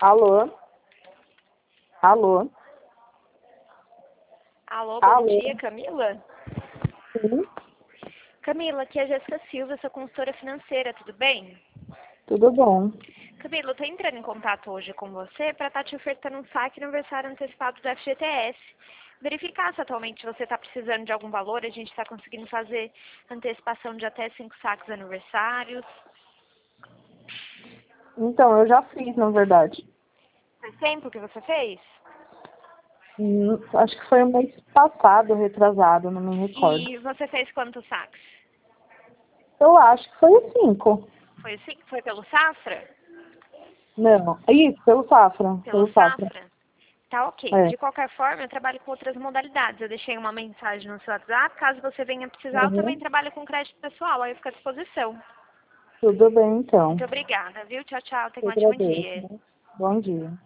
Alô? Alô? Alô, bom Alô? dia, Camila? Sim, Camila, aqui é a Jéssica Silva, sua consultora financeira, tudo bem? tudo bom. Camila, eu tô entrando em contato hoje com você para estar te ofertando um saque aniversário antecipado do FGTS. Verificar se atualmente você está precisando de algum valor, a gente está conseguindo fazer antecipação de até 5 saques aniversários. Então, eu já fiz, na verdade. Faz tempo que você fez? Acho que foi o mês passado, retrasado, não me recordo. E você fez quantos saques? Eu acho que foi 5. Foi assim? Foi pelo Safra? Não, isso, pelo Safra. Pelo Pelo Safra. Safra? Tá ok. É. De qualquer forma, eu trabalho com outras modalidades. Eu deixei uma mensagem no seu WhatsApp. Caso você venha precisar, eu também Uhum. trabalho com crédito pessoal. Aí eu fico à disposição. Tudo bem, então. Muito obrigada, viu? Tchau, tchau. Tenha Eu um ótimo agradeço. dia. Bom dia.